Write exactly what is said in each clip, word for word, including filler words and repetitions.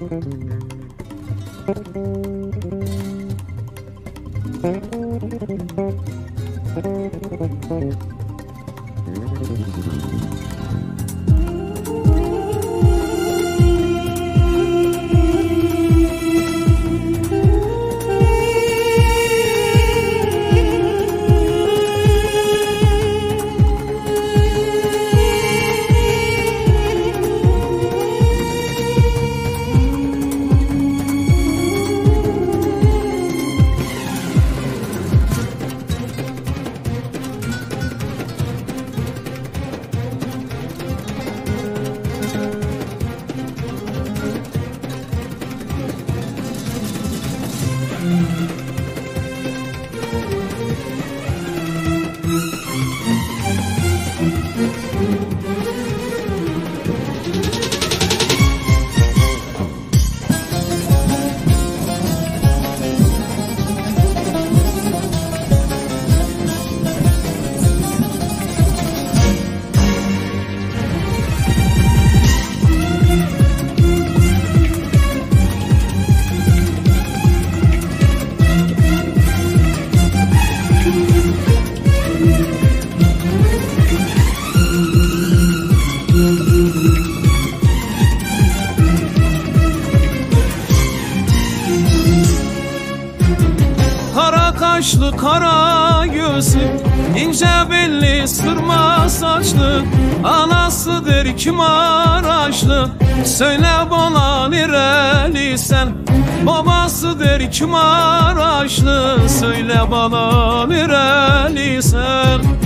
Kaşlı kara gözlü, ince belli sırma saçlı, anasıdır ki Maraşlı. Söyle bana nerelisin, babasıdır ki Maraşlı. Söyle bana nerelisin,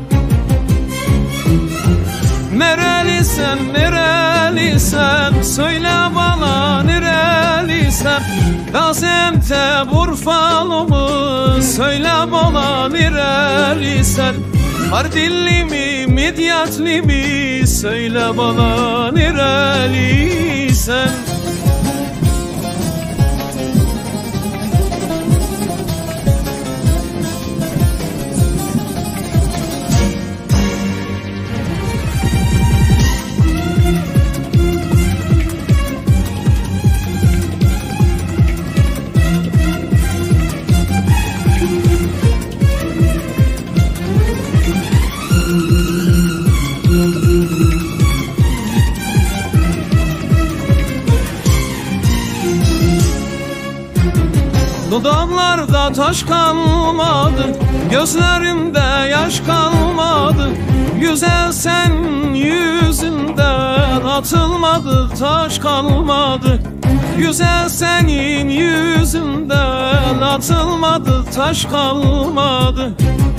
nerelisin, nerelisin. Söyle bana nerelisin, Gaziantep Urfalı mı? Söyle bana nerelisin, Mardinli mi, Midyatlı mi? Söyle bana nerelisin. Dudaklarda taş kalmadı, gözlerimde yaş kalmadı. Güzel sen yüzünden atılmadı taş kalmadı. Güzel senin yüzünden atılmadı taş kalmadı.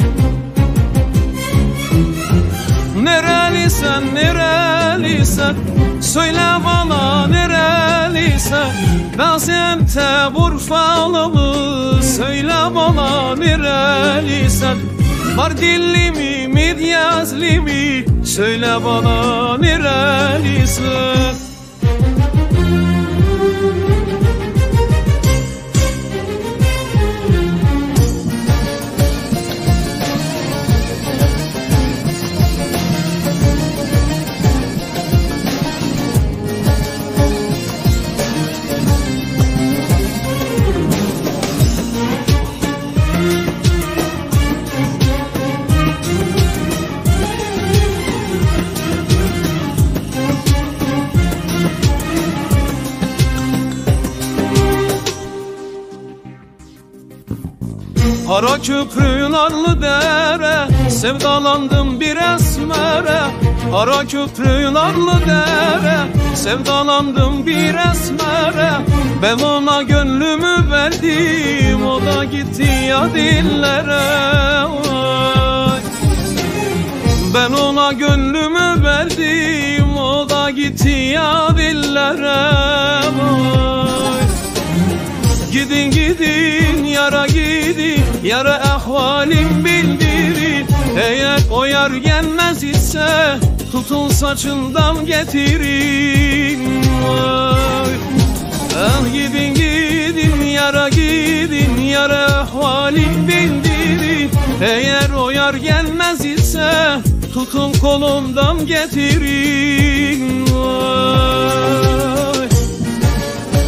Nerelisin, nerelisin, söyle bana nerelisin. Gaziantep Urfalı mı? Söyle bana nerelisin. Mardinli mi, Midyatlı mi? Söyle bana nerelisin. Kara köprü narlı dere, sevdalandım bir esmere. Kara köprü narlı dere, sevdalandım bir esmere. Ben ona gönlümü verdim, o da gitti ya dillere. Oy. Ben ona gönlümü verdim, o da gitti ya dillere. Oy. Gidin gidin yara gidin, yara ahvalim bildirin. Eğer o yar gelmez ise tutun saçından getirin. Vay. Ah gidin gidin yara gidin, yara ahvalim bildirin. Eğer o yar gelmez ise tutun kolumdan getirin. Vay.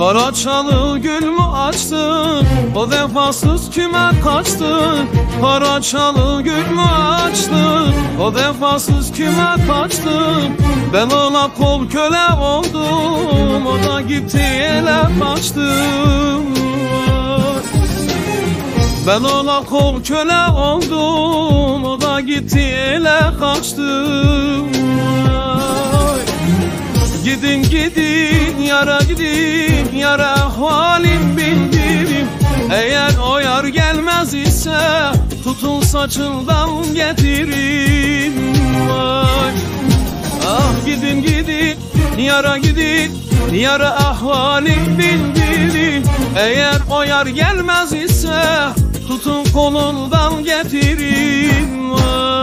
Kara çalı gül mü açtı, o vefasız kime kaçtı? Kara çalı gül mü açtı, o vefasız kime kaçtı? Ben ona kol köle oldum, o da gitti ele kaçtı. Ben ona kol köle oldum, o da gitti ele kaçtı. Gidin gidin yara gidin yara ahvalim bildirim. Eğer o yar gelmez ise tutun saçından getirin. Vay. Ah gidin gidin yara gidin yara ahvalim bildirin. Eğer o yar gelmez ise tutun kolundan getirin. Vay.